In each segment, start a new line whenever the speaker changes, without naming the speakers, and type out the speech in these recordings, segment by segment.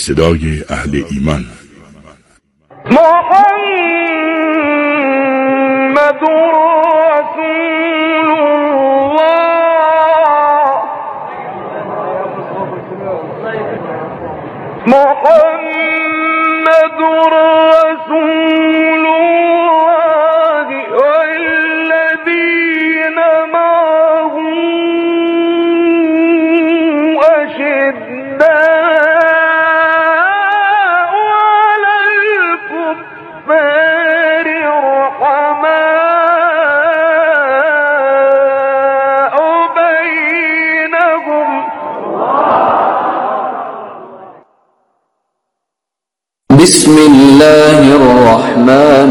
صدای اهل ایمان.
محمد رسول الله، محمد رسول الله والذين معه أشداء على الكفار رحماء بينهم.
بسم الله الرحمن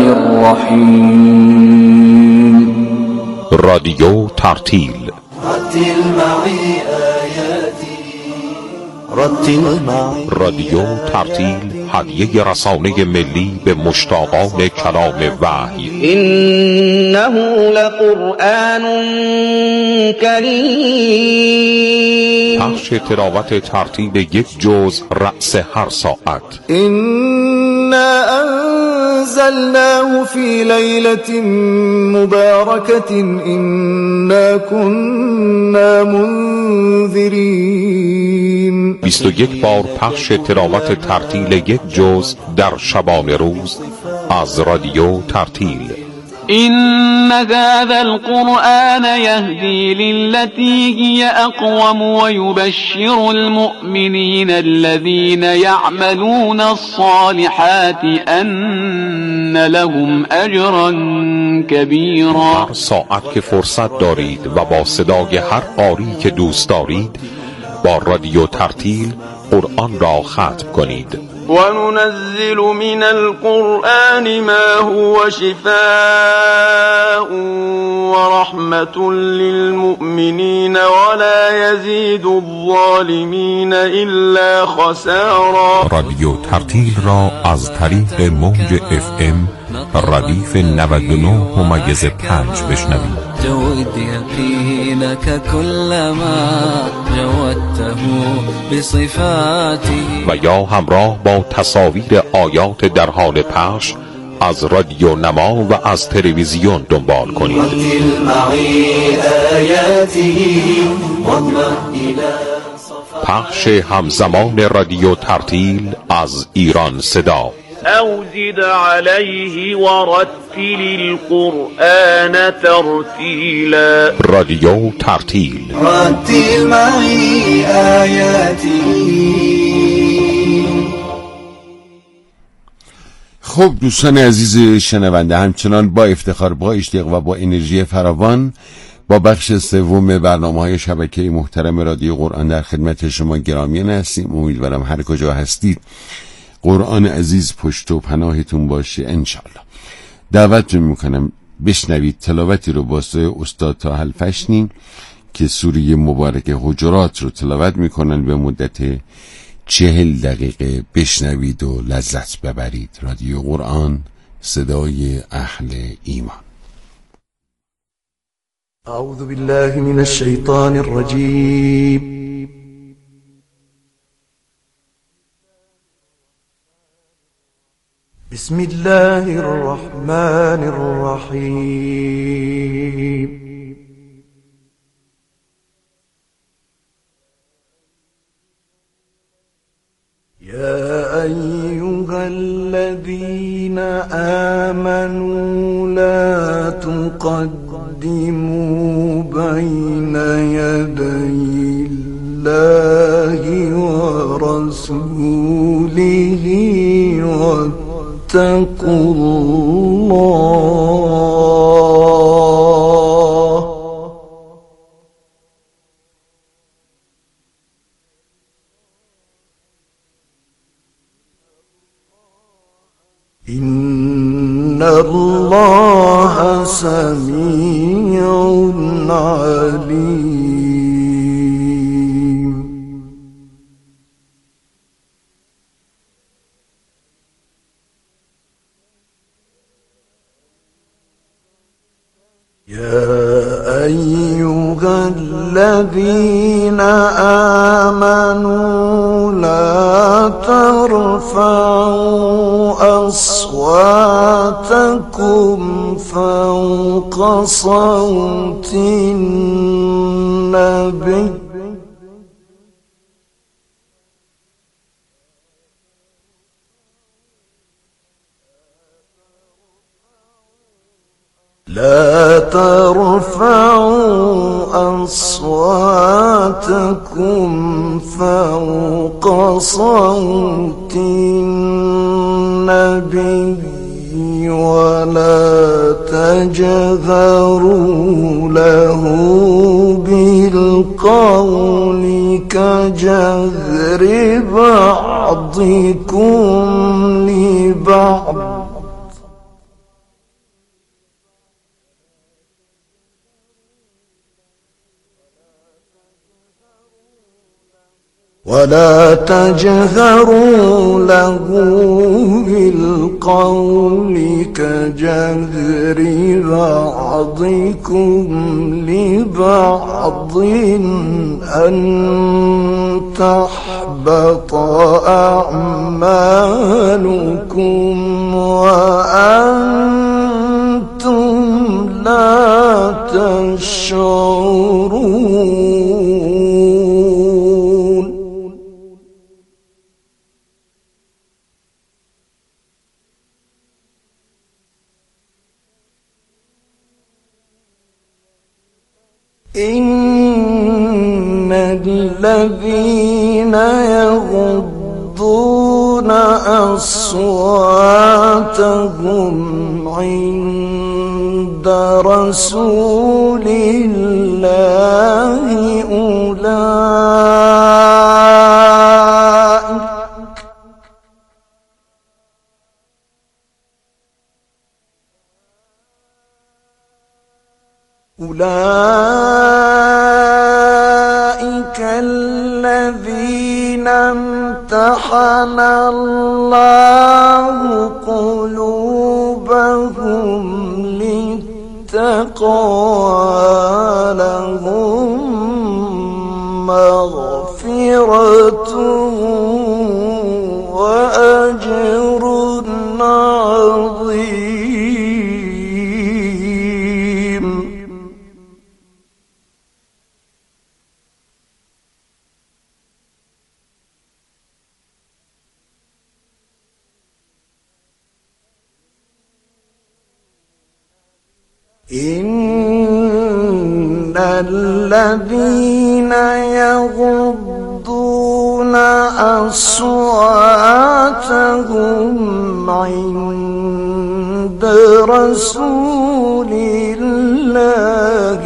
الرحیم.
رادیو ترتیل. رادیو ترتیل هدیه رسانه ملی به مشتاقان کلام وحی.
إنه لقرآن کریم.
پخش تلاوت ترتیل یک جزء رأس هر ساعت.
إنا أنزلناه في ليلة مباركة إنا كنا منذرين.
21 بار پخش تلاوت ترتیل یک جزء در شبانه روز از رادیو ترتیل.
إن هذا القرآن يهدي للتي هي أقوم ويبشر المؤمنين الذين يعملون الصالحات أن لهم أجرا كبيرا.
هر ساعت که فرصت دارید و با صدای هر قاری که دوست دارید با رادیو ترتیل قرآن را ختم کنید.
وننزل من القرآن ما هو شفاء ورحمة للمؤمنين ولا يزيد الظالمين إلا خسارا.
رادیو ترتیل را از طریق موج FM ردیف 99.5 بشنوید.
جود يقينك كلما جودته بصفاته.
و یا همراه با تصاویر آیات در حال پخش از رادیو نما و از تلویزیون دنبال کنید. پخش همزمان رادیو ترتیل از ایران صدا.
أو زد عليه ورتل القرآن ترتيلا.
رادیو ترتیل.
رتل معي آياته.
خب دوستان عزیز شنونده، همچنان با افتخار، با اشتیاق و با انرژی فراوان با بخش سوم برنامه‌های شبکه محترم رادیو قرآن در خدمت شما گرامیان هستیم. امیدوارم هر کجا هستید قرآن عزیز پشت و پناهتون باشه انشالله. دعوتتون میکنم بشنوید تلاوتی رو با صدای استاد طاهر الفشنی که سوره مبارک حجرات رو تلاوت میکنن به مدت 40 دقیقه. بشنوید و لذت ببرید. رادیو قرآن، صدای اهل ایمان.
أعوذ بالله من الشيطان الرجيم. بسم الله الرحمن الرحيم. يا أيها الذين آمنوا لا تقدموا بين يدي الله ورسوله واتقوا الله. إن الله سميع عليم. يا أيها الذين آمنوا لا لا ترفعوا أصواتكم فوق صوت النبي لا ترفعوا أصواتكم فوق صوت النبي ولا تجهروا له بالقول كجهر بعضكم لبعض ولا تجهروا له بالقول كجهر بعضكم لبعض أن تحبط أعمالكم وأنتم لا تشعرون إن الذين يغضون أصواتهم عند رسول الله أولئك الذين امتحن الله قلوبهم للتقوى لهم مغفرة وأجر عظيم. إن الذين يغضون أصواتهم عند رسول الله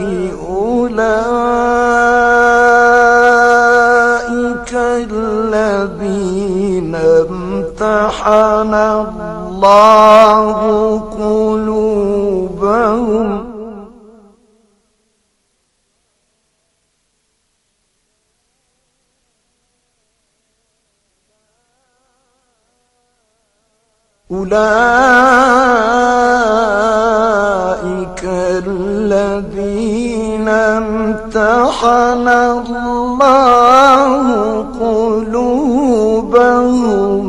أولئك الذين امتحن الله قلوبهم أولئك الذين امتحن الله قلوبهم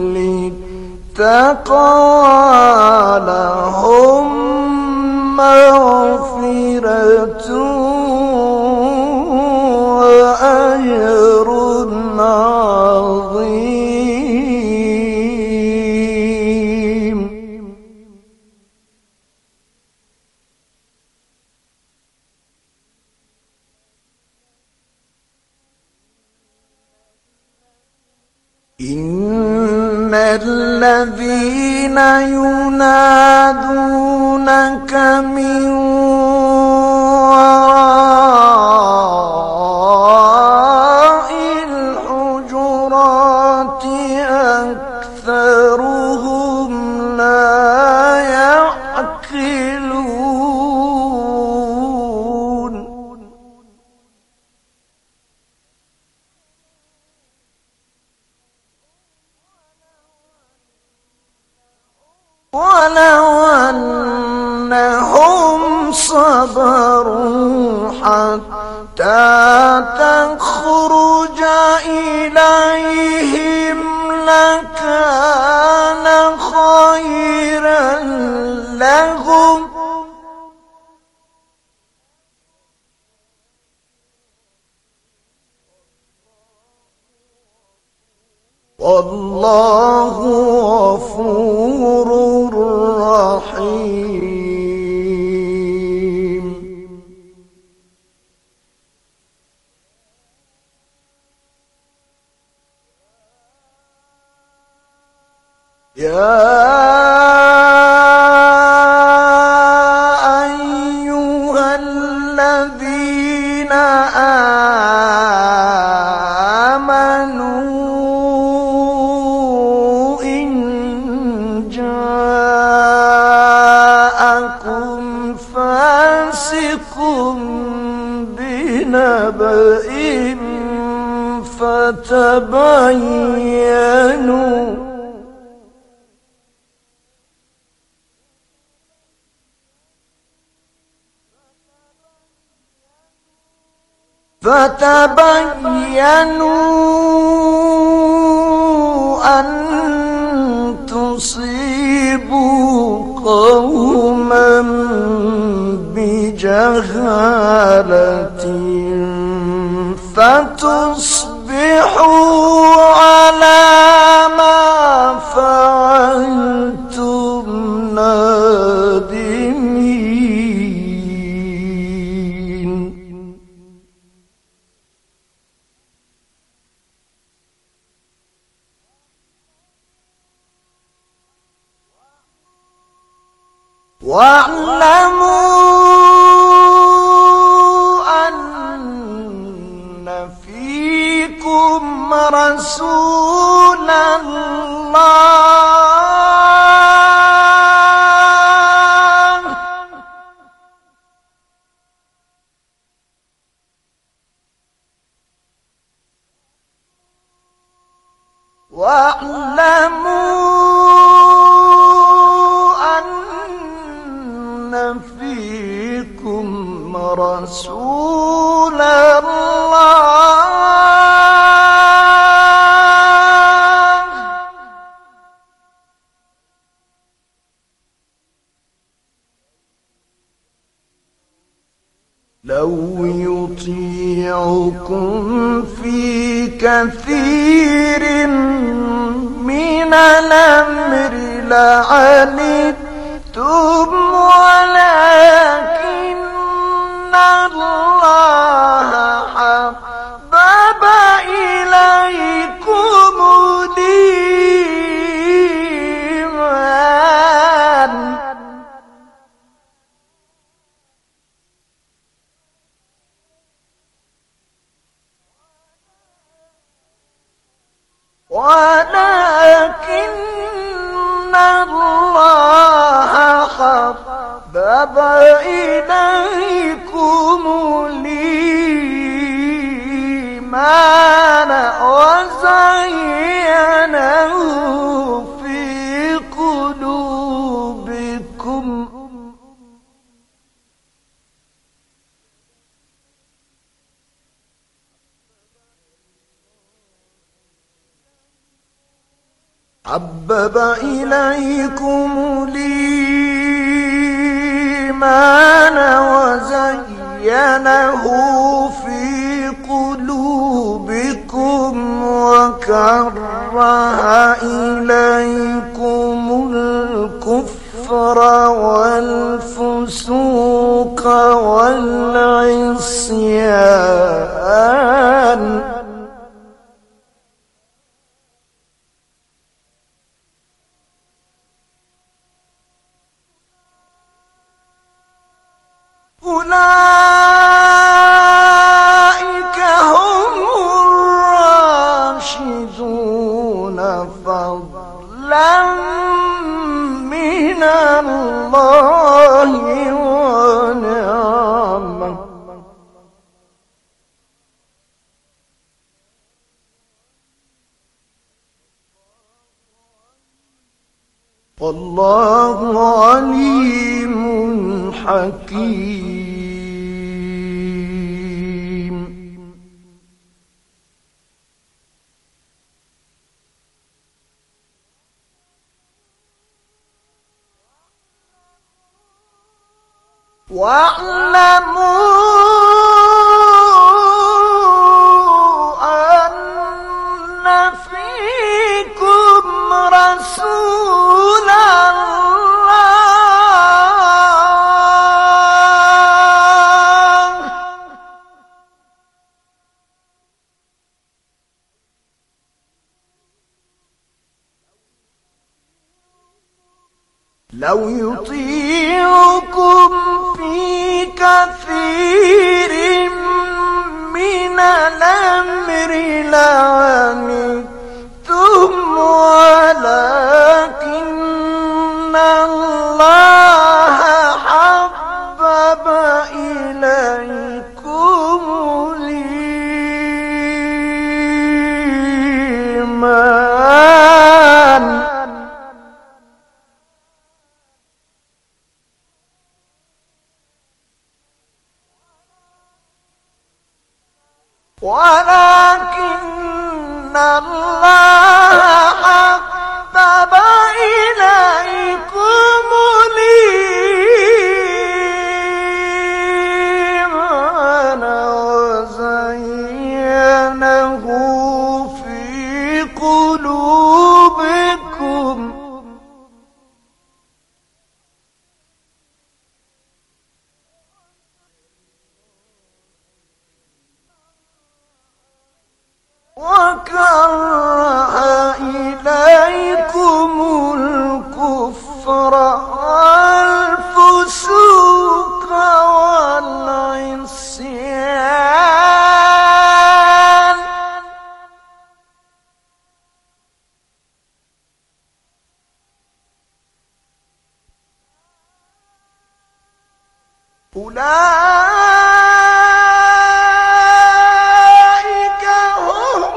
للتقوى لهم مغفرة وأجر عظيم. إن الذين ينادونك من وراء الحجرات أكثرهم لا يعقلون. ولو أنهم صبروا حتى تخرج إليهم لكان خيرا لهم والله غفور رحيم. يا أيها الذين آمنوا إن جاءكم فاسق بنبأ فتبينوا أن تصيبوا قوما بجهالة فتصبحوا على ما فعلتم نادمين. واعلموا أن فيكم رسول الله فيكم رسول الله لو يطيعكم في كثير من الأمر لعنتم ولكن الله حبب إليكم الإيمان ولكن الله حبب إليكم الإيمان وزينه في قلوبكم حبب إليكم الإيمان وزينه في قلوبكم وكره إليكم الكفر والفسوق والعصيان أولئك هم الراشدون فضلا من الله ونعمة والله عليم حكيم. واعلموا أن فيكم رسول الله لو يطيعكم في كثير من الأمر لعنتم ولكن الله حبب إليكم الإيمان ولكن الله حبب إليكم الإيمان وزينه في قلوبكم وكره إليكم الكفر والفسوق والعصيان أولئك هم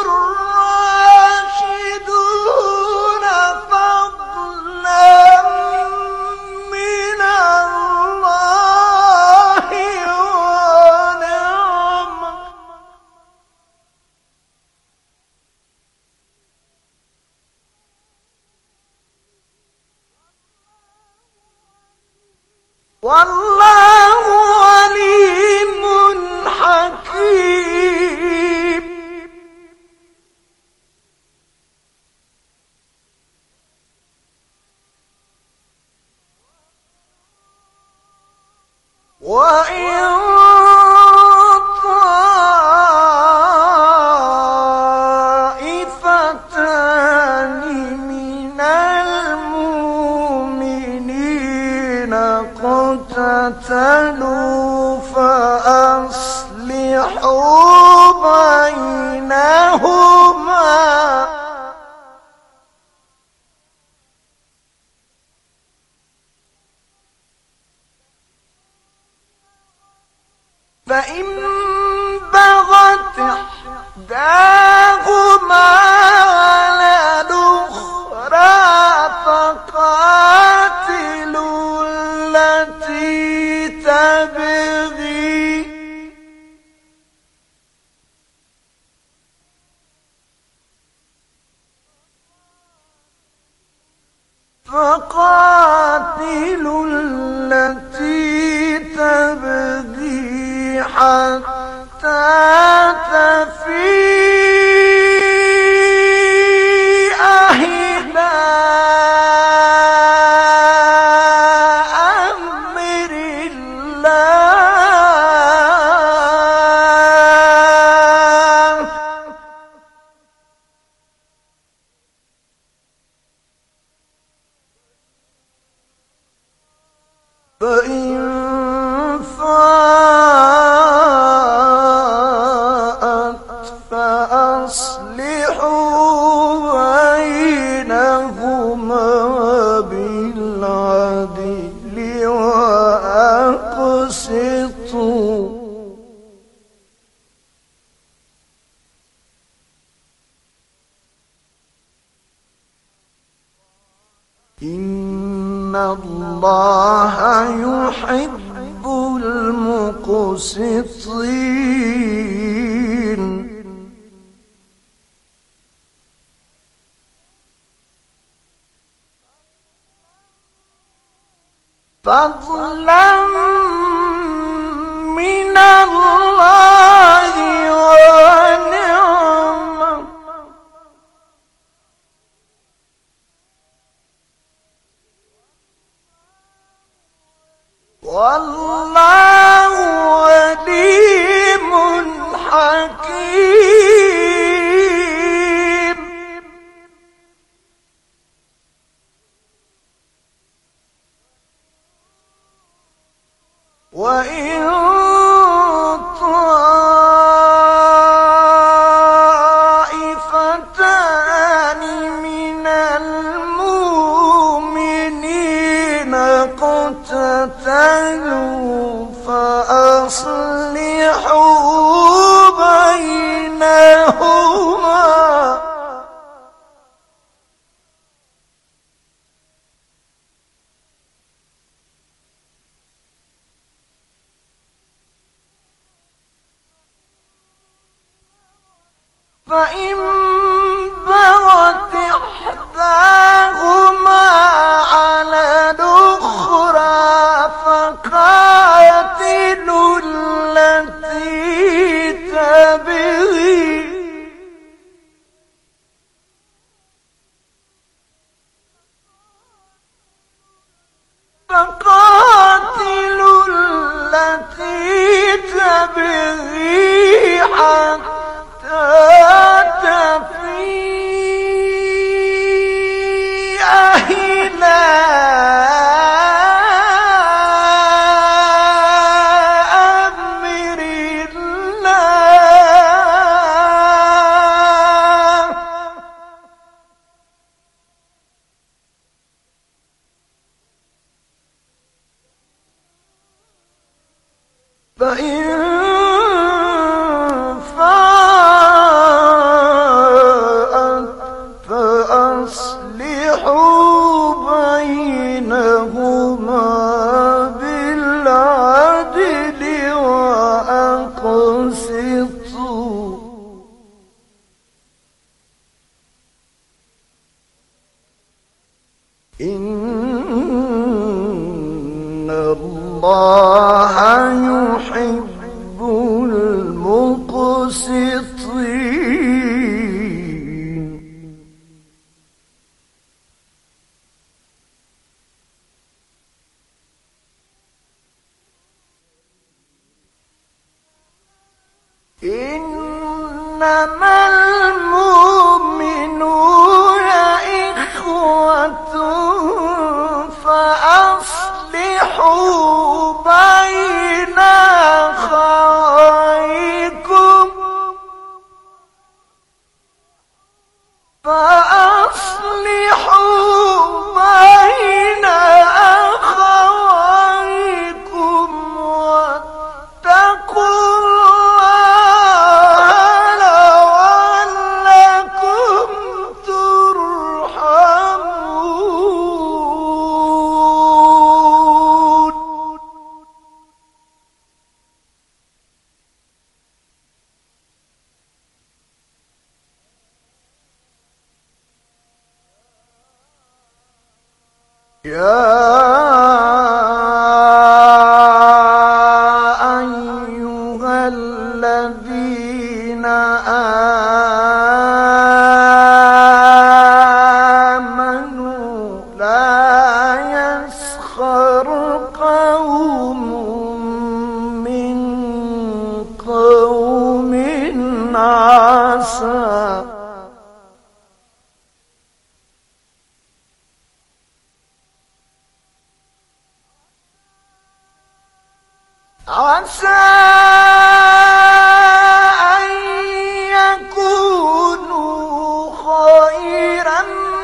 الراشدون فضلا من الله ونعمة والله عليم حكيم وإن طائفتان من المؤمنين اقتتلوا فأصلحوا بينهما فإن بغت إحداهما على الأخرى فقاتلوا التي تبغي حتى تفيء إلى أمر الله فإن فاءت فأصلحوا بينهما بالعدل وأقسطوا إن الله يحب المقسطين فضلا والله عليم حكيم. وإن طائفتان من المؤمنين اقتتلوا فأصلحوا بينهما فإن بغت إحداهما على الأخرى فقاتلوا التي تبغي حتى تفيء إلى أمر الله. فإن فاءت فأصلحوا بينهما بالعدل وأقسطوا إن الله يحب المقسطين. إنما المؤمنون إخوة فأصلحوا بين أخويكم واتقوا الله لعلكم ترحمون. يا أيها الذين آمنوا لا يسخر قوم من قوم عسى أن يكونوا خيرا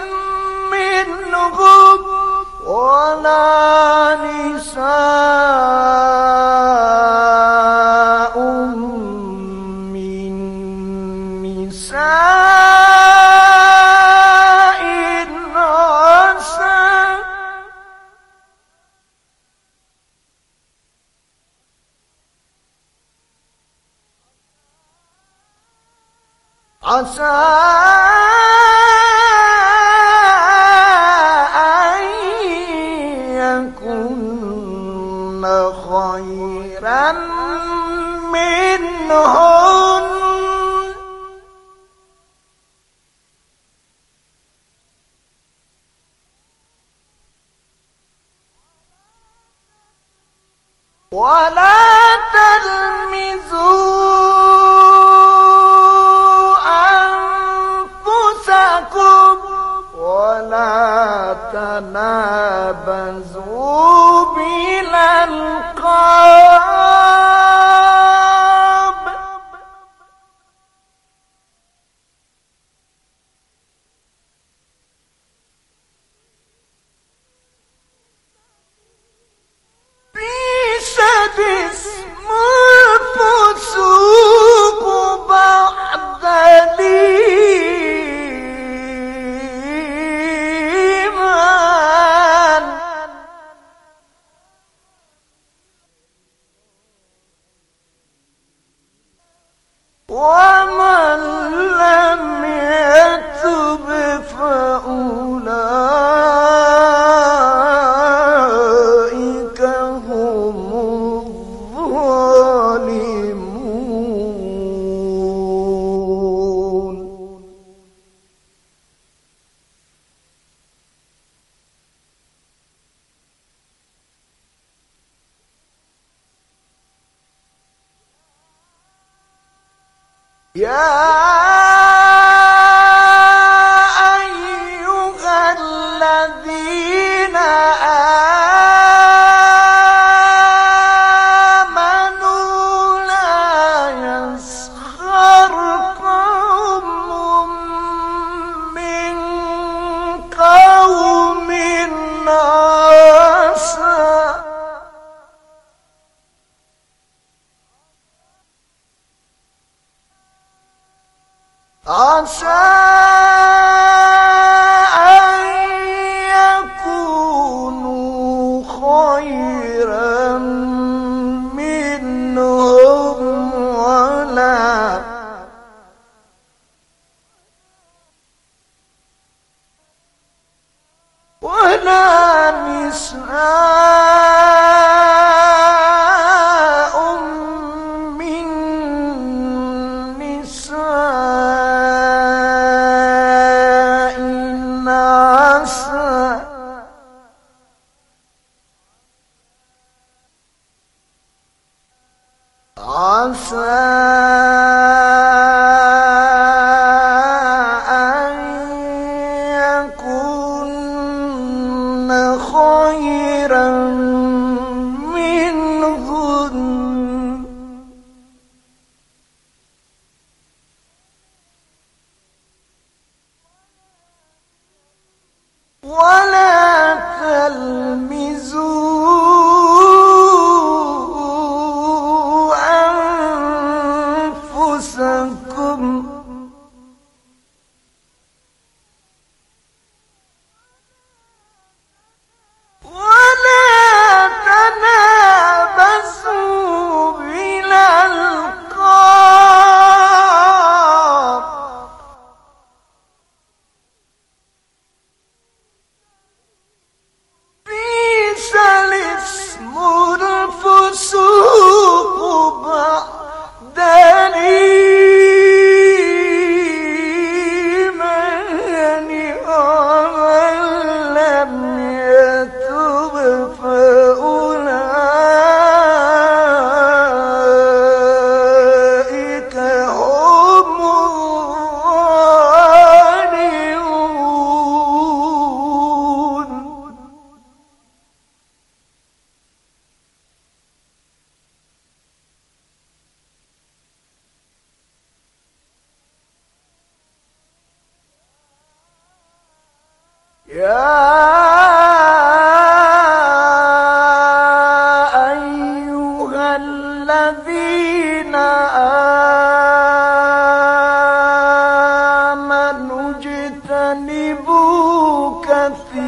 منهم ولا نساء من نساء عسى أن يكن خيرا منهن ولا تلمزوا أنفسكم ولا تنابزوا بالألقاب بئس الاسم الفسوق بعد الإيمان ومن لم يتب فأولئك هم الظالمون يا أيها الذين آمنوا لا يسخر قوم من قوم عسى أن يكونوا خيرا منهم ولا نساء من نساء عسى أن يكون خيرا منهن ولا تلمزوا أنفسكم ولا تنابزوا بالألقاب بئس الاسم الفسوق بعد الإيمان ومن لم يتب فأولئك هم الظالمون يا أيها الذين آمنوا اجتنبوا كثيرا